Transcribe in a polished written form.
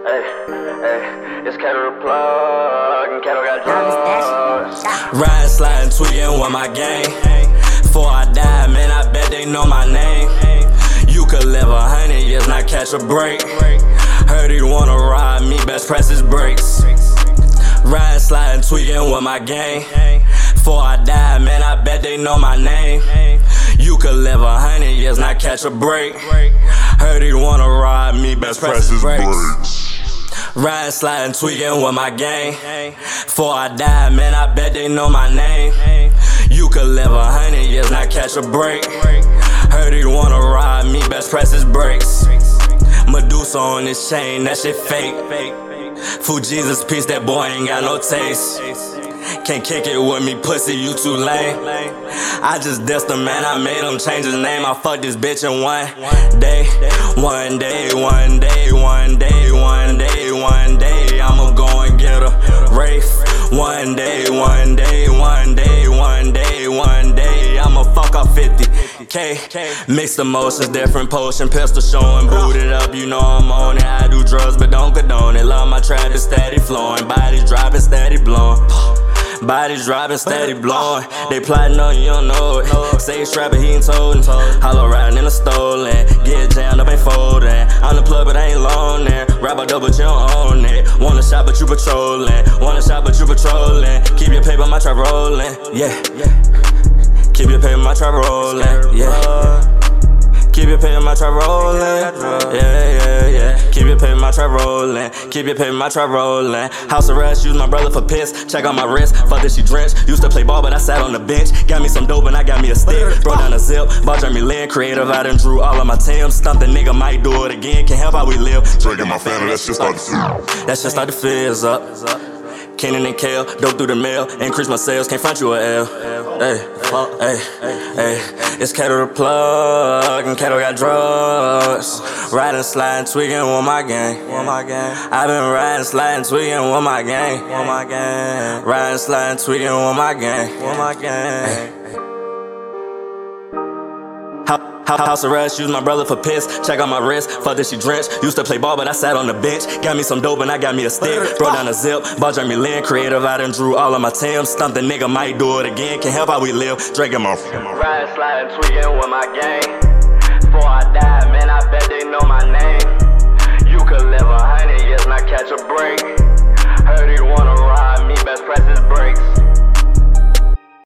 It's Cattle the plug, and Cattle got drugs. Riding, sliding, tweaking with my gang. Before I die, man, I bet they know my name. You could live 100 years, not catch a break. Heard you wanna ride me, best press his brakes. Riding, sliding, tweaking with my gang. Before I die, man, I bet they know my name. You could live 100 years, not catch a break. Heard you wanna ride me, best press his brakes. Riding, sliding, tweaking with my gang. Before I die, man, I bet they know my name. You could live 100 years, not catch a break. Heard you wanna ride me, best press his brakes. Medusa on his chain, that shit fake. Fool Jesus piece, that boy ain't got no taste. Can't kick it with me, pussy, you too lame. I just dissed him, man, I made him change his name. I fucked this bitch in one day. One day, one day, one day, one day, one day, I'ma go and get a Wraith. One day, one day, one day, one day, one day, I'ma fuck off 50K. Mixed emotions, different potion, pistol showing, booted up, you know I'm on it. I do drugs, but don't condone it. Love my trap, it's steady flowing. Bodies dropping, steady blowing. Bodies dropping, steady blowing. They plotting on you, don't know it. Say he's strapping, he ain't told. Hollow riding in a stolen. Get jammed up, ain't folding. I'm the plug, but I ain't loaning. Rap a double, but you don't own it. Wanna shot, but you patrolling. Wanna shot, but you patrolling. Keep your paper, my trap rolling. Yeah. Keep your paper, my trap rolling. Yeah. Keep your paper, my trap rolling. Yeah. Keep your paper, my trap rolling. Keep your paper, my trap rolling. House arrest, use my brother for piss. Check out my wrist, fuck this, she drenched. Used to play ball, but I sat on the bench. Got me some dope and I got me a stick. Brought down a zip, bought Jeremy Lin. Creative, I done drew all of my Timbs. Stumped the nigga, might do it again. Can't help how we live. Drinking my family, that's just started to feel. That shit start to fizz up. Kenan and Kale, dope through the mail. Increase my sales, can't front you a L. Hey, it's Cattle the plug, and Cattle got drugs. Riding, sliding, tweaking with my gang. I've been riding, sliding, tweaking with my gang. Riding, sliding, tweaking with my gang. House arrest, use my brother for piss. Check out my wrist, fuck this, she drenched. Used to play ball, but I sat on the bench. Got me some dope and I got me a stick. Brought down a zip, bought Jeremy Lin. Creative, I done drew all of my Timbs. Stumped the nigga, might do it again. Can't help how we live. Drinking my Riding, sliding, tweaking with my gang. Before I die, man, I bet they know my name. You could live 100 years, not catch a break. Heard you wanna ride me, best press his brakes.